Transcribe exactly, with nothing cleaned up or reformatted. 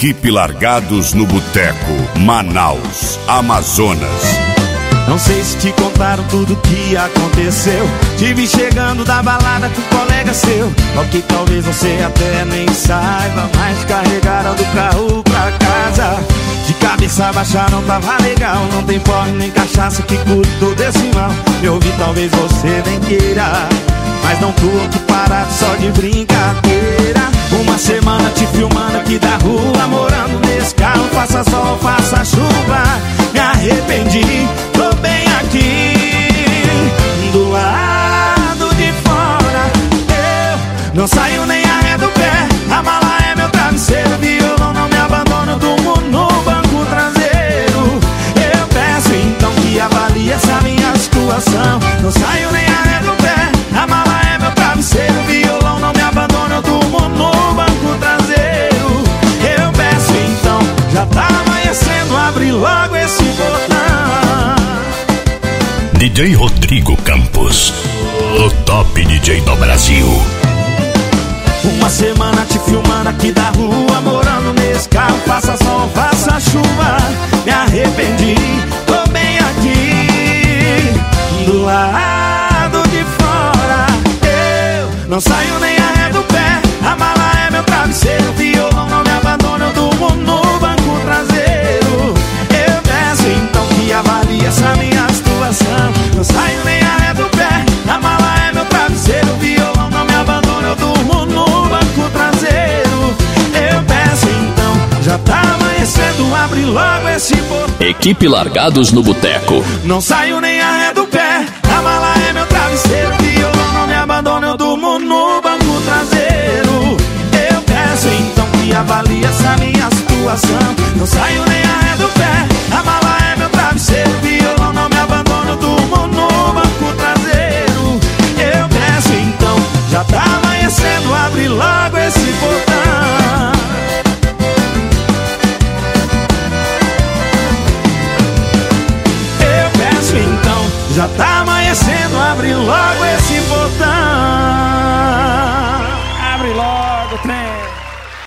Equipe Largados no Boteco, Manaus, Amazonas. Não sei se te contaram tudo que aconteceu. Te vi chegando da balada com um colega seu. O que talvez você até nem saiba, mas carregaram do carro pra casa. De cabeça baixa não tava legal. Não tem porre nem cachaça que cure todo esse mal. Eu vi talvez você nem queira, mas não tô aqui parado só de brincadeira. Uma semana te filmando aqui da rua, morando nesse carro, faça sol, faça chuva. Me arrependi, tô bem aqui do lado de fora. Eu não saio nem a ré do pé, a mala é meu travesseiro, violão não me abandona, durmo no banco traseiro. Eu peço então que avalie essa minha situação. Não saio nem a ré do pé, a mala é meu travesseiro, violão não me abandona, eu durmo no banco traseiro. Eu peço então, já tá amanhecendo, abre logo esse botão. D J Rodrigo Campos, o top D J do Brasil. Uma semana te filmando aqui da rua, morando nesse carro, faça sol, faça chuva. Me arrependi, tô bem aqui do lado de fora. Eu não saio nem a ré do pé, a mala é meu travesseiro, violão não me abandona, eu durmo no banco traseiro. Eu peço então que avalie essa minha situação. Não saio nem a ré do pé, a mala é meu travesseiro, violão não me abandona, eu durmo no banco traseiro. Eu peço então, já tá amanhecendo, abre logo esse botão. Equipe Largados no Boteco. Não saio nem a ré do pé, a mala é meu travesseiro, violão não me abandona, eu durmo no banco traseiro. Eu peço então que avalie essa minha situação. Não saio nem a ré do pé, a mala é meu travesseiro, violão não me abandona, eu durmo no banco traseiro. Eu peço então, já tá amanhecendo, abre logo esse botão. Eu peço então, já tá amanhecendo, abre logo esse